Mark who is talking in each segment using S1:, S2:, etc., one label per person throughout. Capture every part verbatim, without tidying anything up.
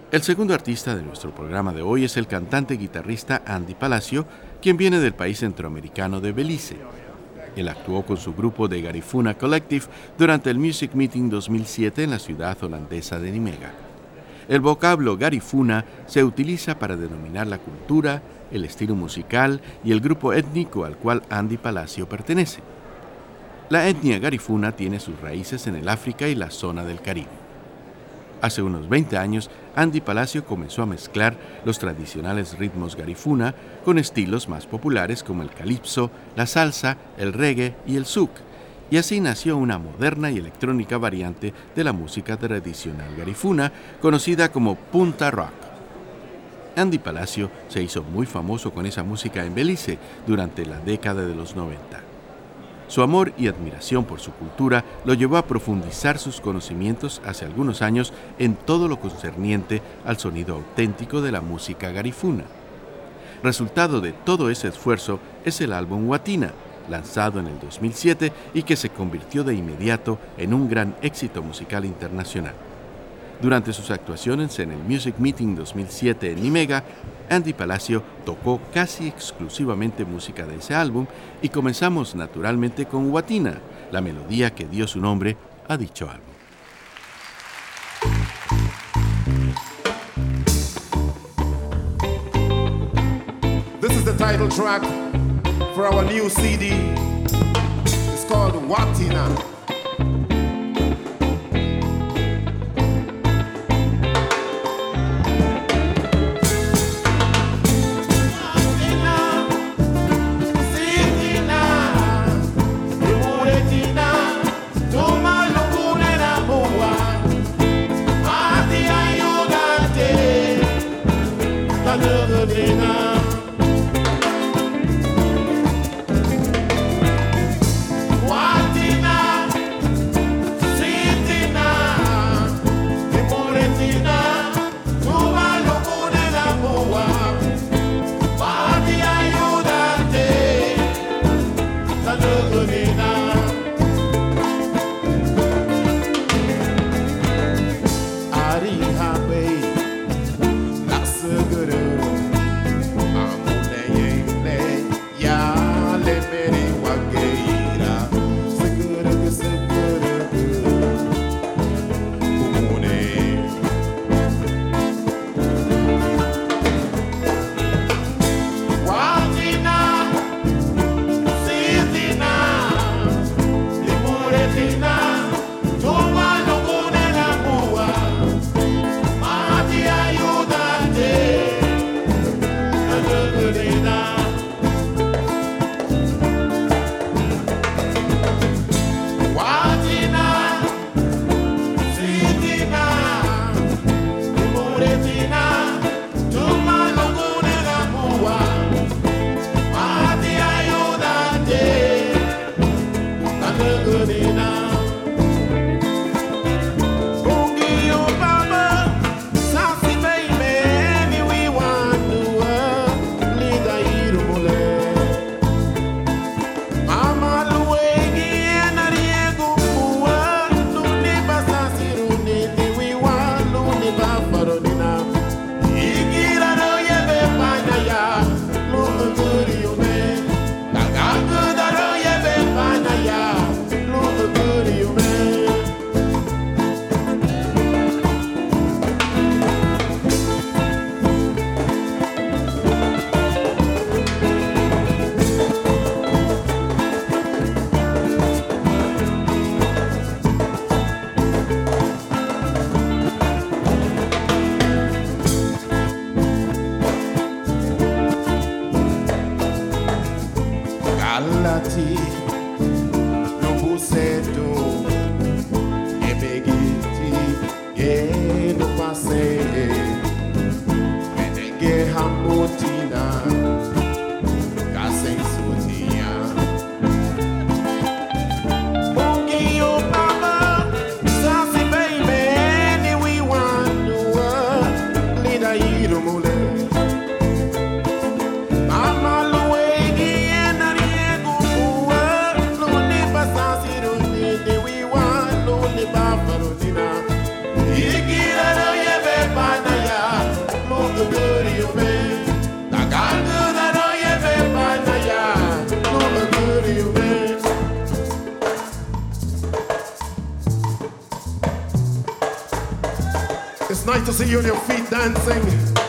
S1: El segundo artista de nuestro programa de hoy es el cantante y guitarrista Andy Palacio, quien viene del país centroamericano de Belice. Él actuó con su grupo de Garifuna Collective durante el Music Meeting dos mil siete en la ciudad holandesa de Nimega. El vocablo Garifuna se utiliza para denominar la cultura, el estilo musical y el grupo étnico al cual Andy Palacio pertenece. La etnia Garifuna tiene sus raíces en el África y la zona del Caribe. Hace unos veinte años, Andy Palacio comenzó a mezclar los tradicionales ritmos Garifuna con estilos más populares como el calipso, la salsa, el reggae y el zouk, y así nació una moderna y electrónica variante de la música tradicional Garifuna, conocida como Punta Rock. Andy Palacio se hizo muy famoso con esa música en Belice durante la década de los noventa. Su amor y admiración por su cultura lo llevó a profundizar sus conocimientos hace algunos años en todo lo concerniente al sonido auténtico de la música garifuna. Resultado de todo ese esfuerzo es el álbum Watina, lanzado en el dos mil siete y que se convirtió de inmediato en un gran éxito musical internacional. Durante sus actuaciones en el Music Meeting dos mil siete en Nimega, Andy Palacio tocó casi exclusivamente música de ese álbum y comenzamos naturalmente con Watina, la melodía que dio su nombre a dicho álbum.
S2: This is the title track for our new C D. It's called Watina. Iggy It's nice to see you on your feet dancing.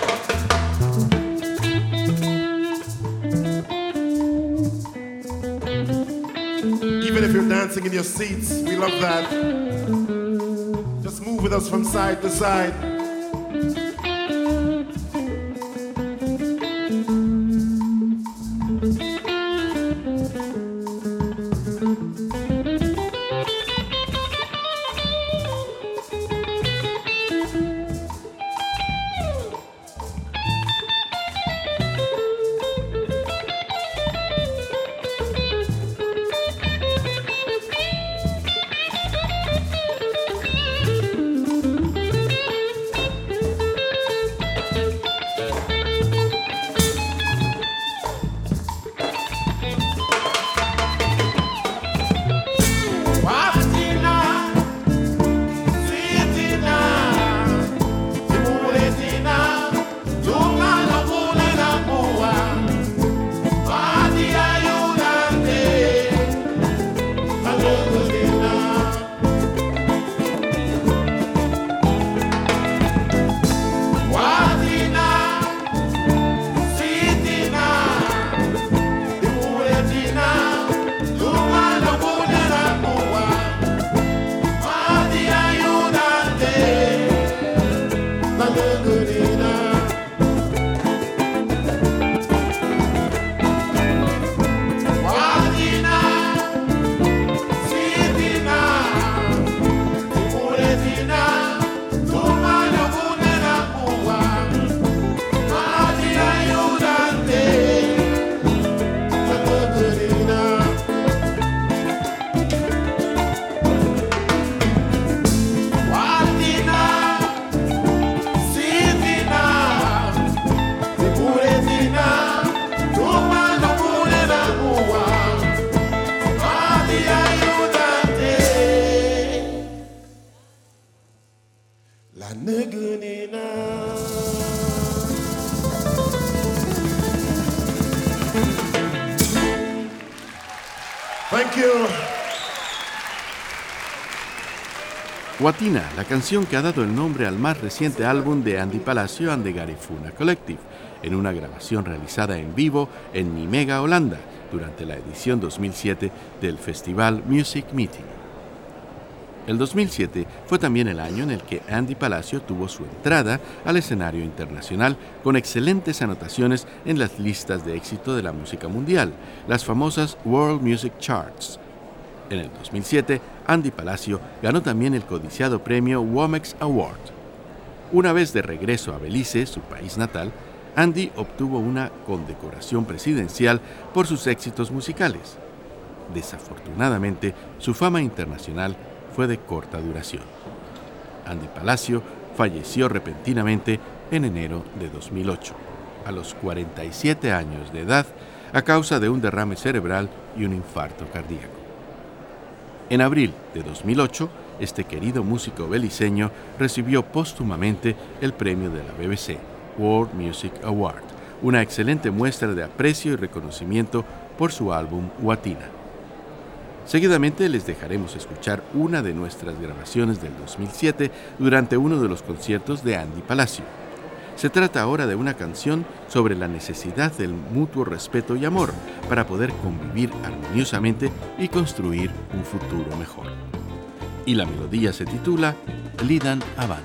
S2: Even if you're dancing in your seats, we love that. Just move with us from side to side. Thank you.
S1: Guatina, la canción que ha dado el nombre al más reciente álbum de Andy Palacio and the Garifuna Collective, en una grabación realizada en vivo en Nimega, Holanda, durante la edición dos mil siete del Festival Music Meeting. El dos mil siete fue también el año en el que Andy Palacio tuvo su entrada al escenario internacional con excelentes anotaciones en las listas de éxito de la música mundial, las famosas World Music Charts. En el dos mil siete, Andy Palacio ganó también el codiciado premio Womex Award. Una vez de regreso a Belice, su país natal, Andy obtuvo una condecoración presidencial por sus éxitos musicales. Desafortunadamente, su fama internacional fue de corta duración. Andy Palacio falleció repentinamente en enero de dos mil ocho, a los cuarenta y siete años de edad, a causa de un derrame cerebral y un infarto cardíaco. En abril de dos mil ocho, este querido músico beliceño recibió póstumamente el premio de la B B C, World Music Award, una excelente muestra de aprecio y reconocimiento por su álbum Guatina. Seguidamente les dejaremos escuchar una de nuestras grabaciones del dos mil siete durante uno de los conciertos de Andy Palacio. Se trata ahora de una canción sobre la necesidad del mutuo respeto y amor para poder convivir armoniosamente y construir un futuro mejor. Y la melodía se titula Lidan Aban.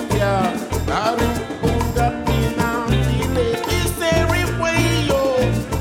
S2: Arriba,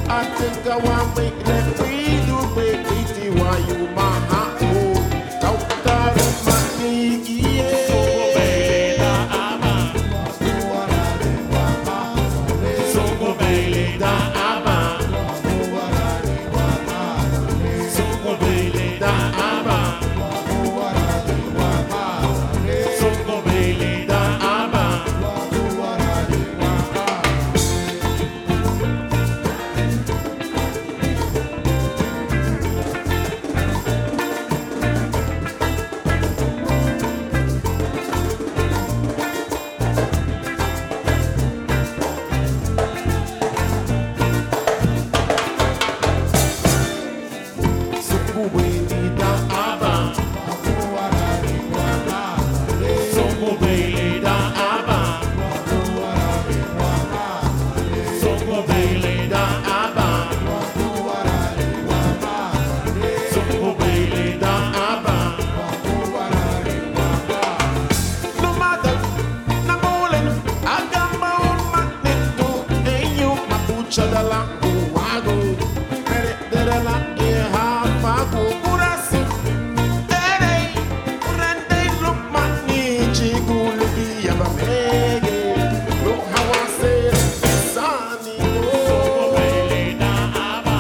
S2: chadala wago mere derala e ha fago kurasi ere rende lumani chigulu yaba mege lo hawase sani songo bele da aba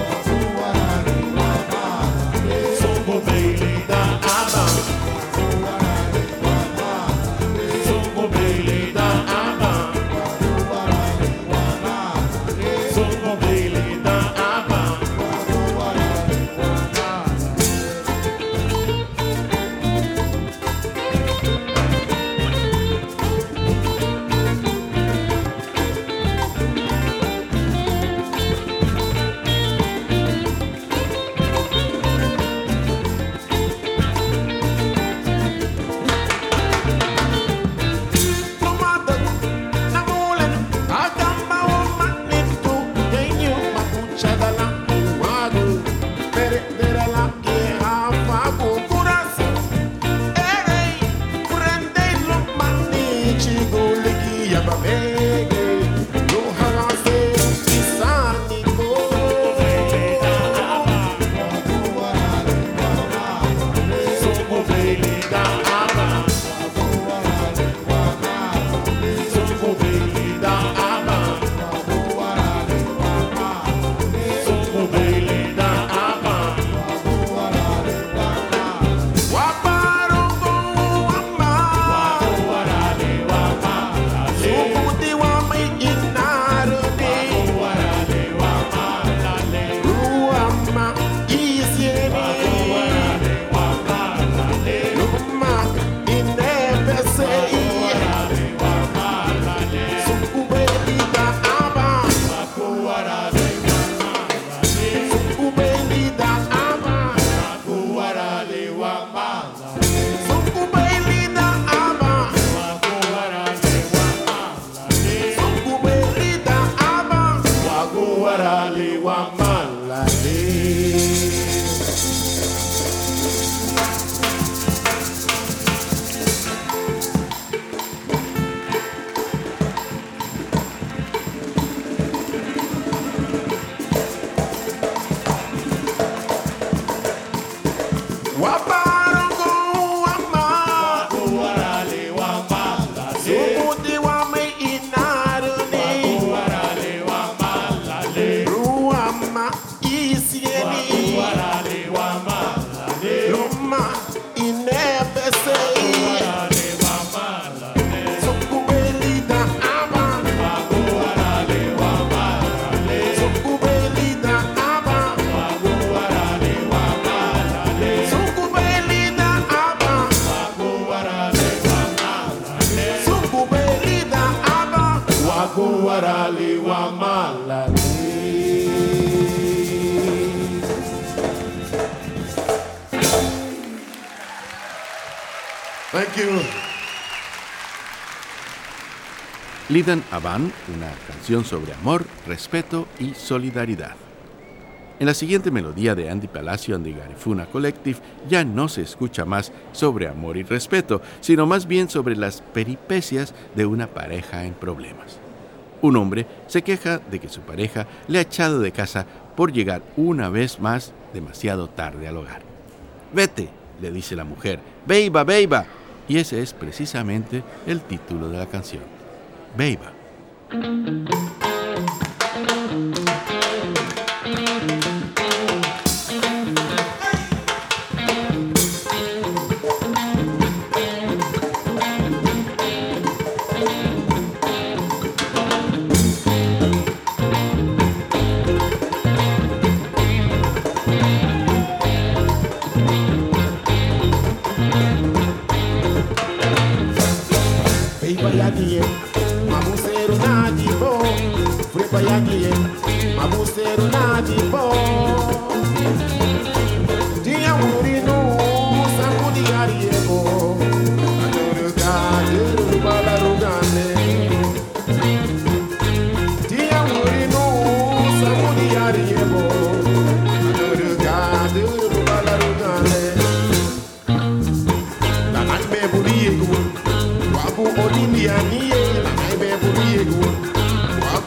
S2: songo bele da aba songo bele da aba songo bele da aba Thank you.
S1: Lidan Aban, una canción sobre amor, respeto y solidaridad. En la siguiente melodía de Andy Palacio and the Garifuna Collective ya no se escucha más sobre amor y respeto, sino más bien sobre las peripecias de una pareja en problemas. Un hombre se queja de que su pareja le ha echado de casa por llegar una vez más demasiado tarde al hogar. «Vete», le dice la mujer, «Beiba, beiba». Y ese es precisamente el título de la canción, Beiba.
S2: Yagie, mabusero na dibo, frepa yagie, mabusero na dibo. Dia urino, samudi ariego, anoro gade, balaro gane. Dia urino, samudi ariego, anoro gade, balaro gane. La nalme buriego. Wabu odindi aniye, la naibe buriegu. Wabu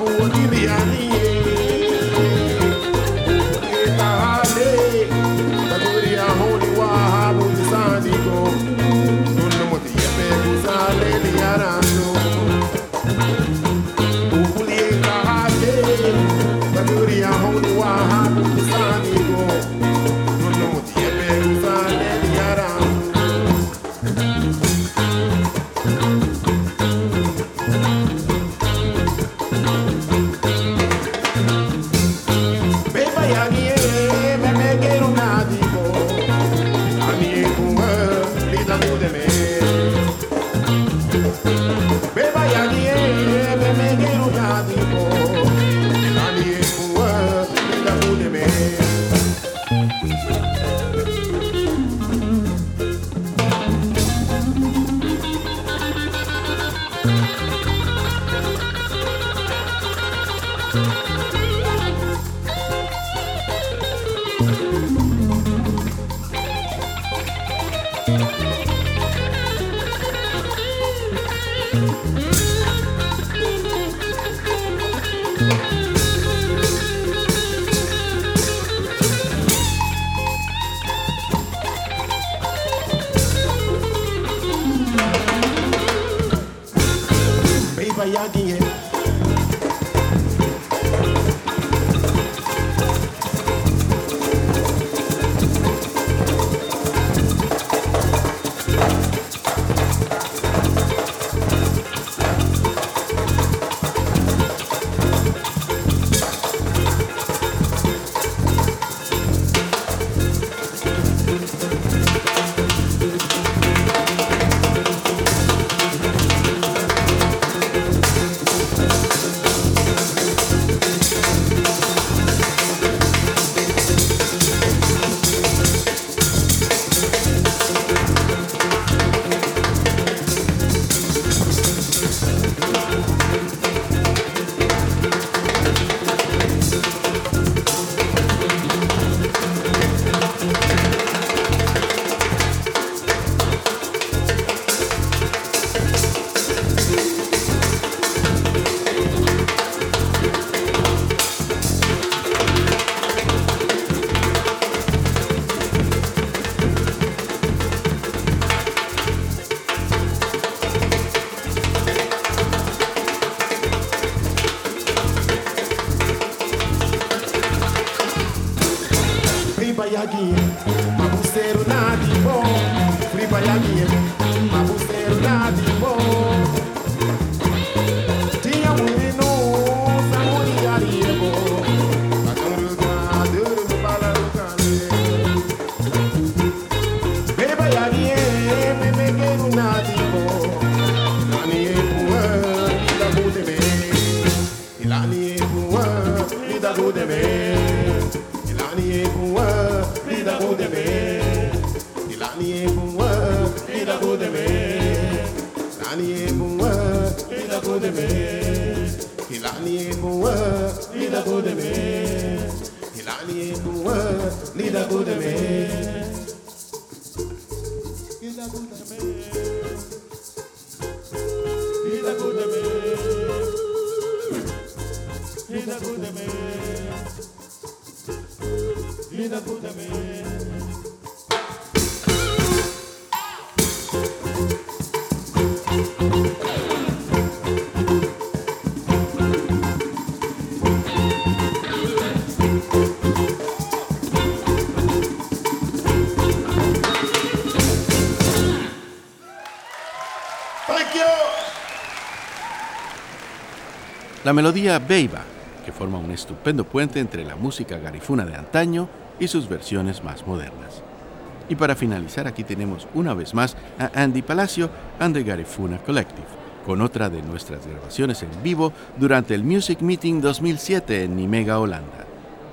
S1: La melodía Beiba, que forma un estupendo puente entre la música garifuna de antaño y sus versiones más modernas. Y para finalizar, aquí tenemos una vez más a Andy Palacio and the Garifuna Collective, con otra de nuestras grabaciones en vivo durante el Music Meeting dos mil siete en Nimega, Holanda.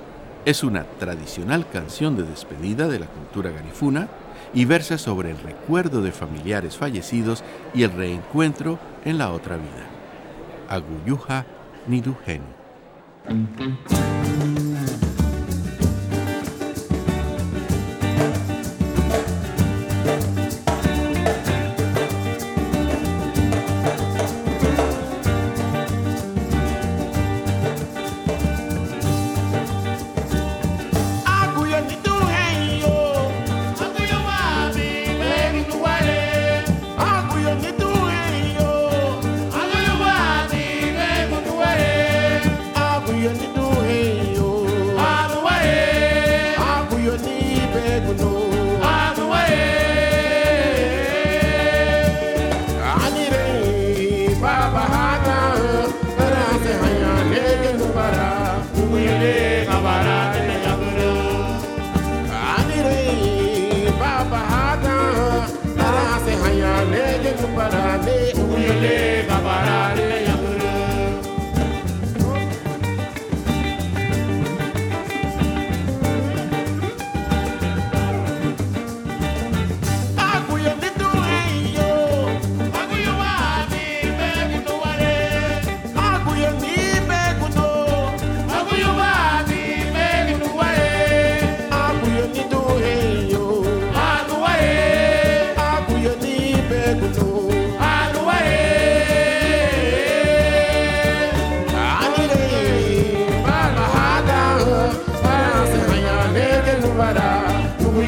S1: Es una tradicional canción de despedida de la cultura garifuna y versa sobre el recuerdo de familiares fallecidos y el reencuentro en la otra vida. Aguyuja Niduhen.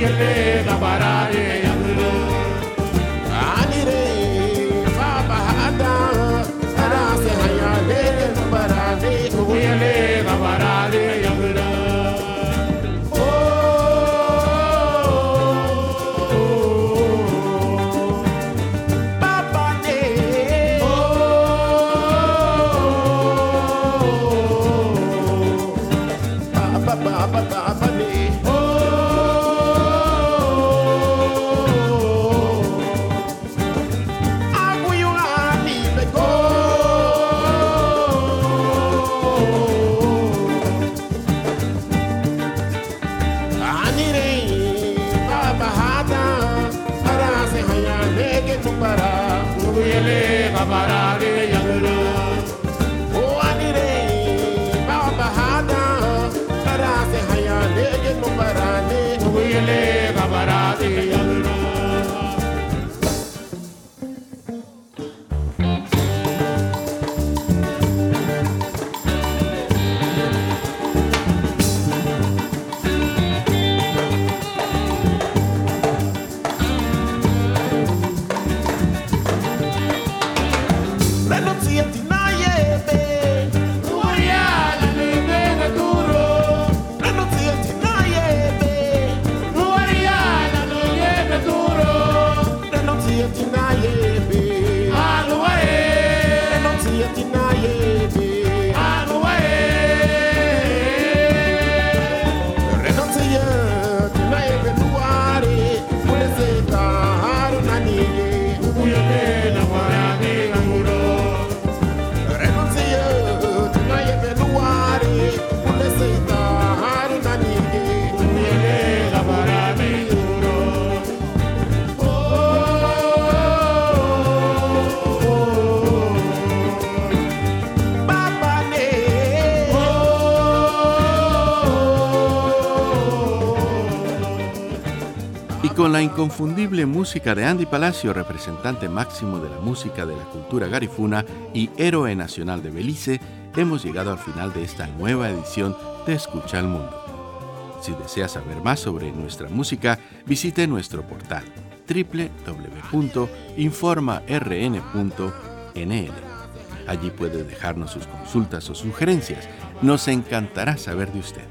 S1: Con la inconfundible música de Andy Palacio, representante máximo de la música de la cultura garifuna y héroe nacional de Belice, hemos llegado al final de esta nueva edición de Escucha el Mundo. Si desea saber más sobre nuestra música, visite nuestro portal doble u doble u doble u punto informa r n punto n l. Allí puede dejarnos sus consultas o sugerencias. Nos encantará saber de usted.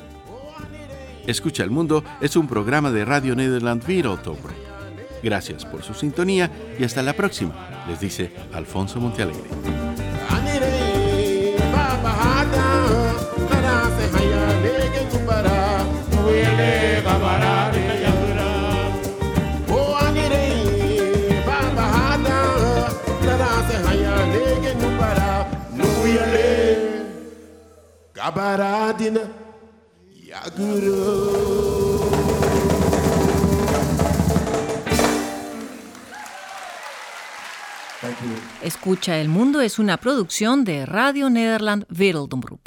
S1: Escucha el Mundo es un programa de Radio Nederland Wereldtomroep. Gracias por su sintonía y hasta la próxima, les dice Alfonso Montealegre.
S3: Escucha el Mundo es una producción de Radio Nederland Wereldtomroep.